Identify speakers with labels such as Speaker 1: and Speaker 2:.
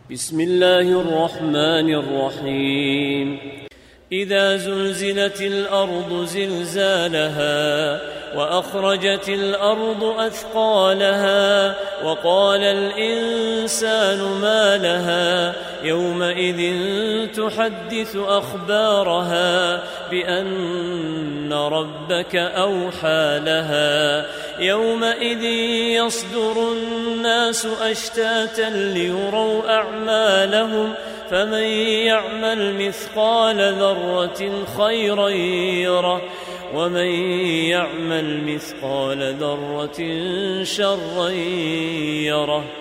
Speaker 1: بسم الله الرحمن الرحيم إذا زلزلت الأرض زلزالها وأخرجت الأرض أثقالها وقال الإنسان ما لها يومئذ تحدث أخبارها بأن ربك أوحى لها يومئذ يصدر الناس أشتاتا ليروا أعمالهم فمن يعمل مثقال ذرة خيرا يره ومن يعمل مثقال ذرة شرا يره.